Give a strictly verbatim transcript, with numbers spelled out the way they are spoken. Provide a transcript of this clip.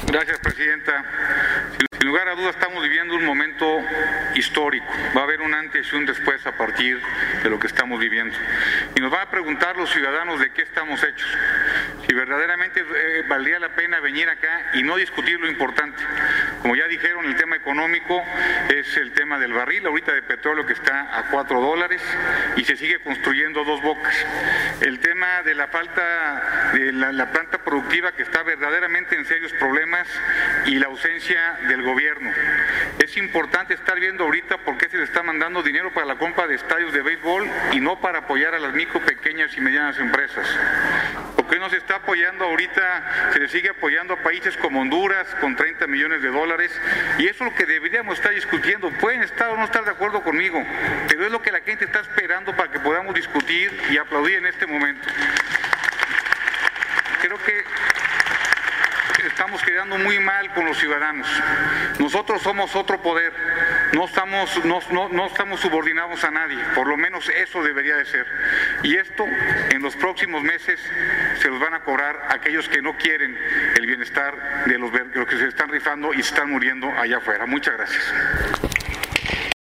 Gracias, presidenta. Sin lugar a dudas estamos viviendo un momento histórico. Va a haber un antes y un después a partir de lo que estamos viviendo. Y nos van a preguntar los ciudadanos de qué estamos hechos. Si verdaderamente eh, valdría la pena venir acá y no discutir lo importante. Como ya dijeron, el tema económico es el tema del barril, ahorita de petróleo que está a cuatro dólares y se sigue construyendo Dos Bocas. El tema de la falta de la, la planta productiva que está verdaderamente en serios problemas y la ausencia del gobierno. Es importante estar viendo ahorita por qué se le está mandando dinero para la compra de estadios de béisbol y no para apoyar a las micro, pequeñas y medianas empresas. ¿Por qué no se está apoyando ahorita, se le sigue apoyando a países como Honduras con treinta millones de dólares? Y eso es lo que deberíamos estar discutiendo. Pueden estar o no estar de acuerdo conmigo, pero es lo que la gente está esperando para que podamos discutir y aplaudir en este momento. Creo que estamos quedando muy mal con los ciudadanos. Nosotros somos otro poder, no estamos, no, no, no estamos subordinados a nadie, por lo menos eso debería de ser. Y esto en los próximos meses se los van a cobrar aquellos que no quieren el bienestar de los, de los que se están rifando y se están muriendo allá afuera. Muchas gracias.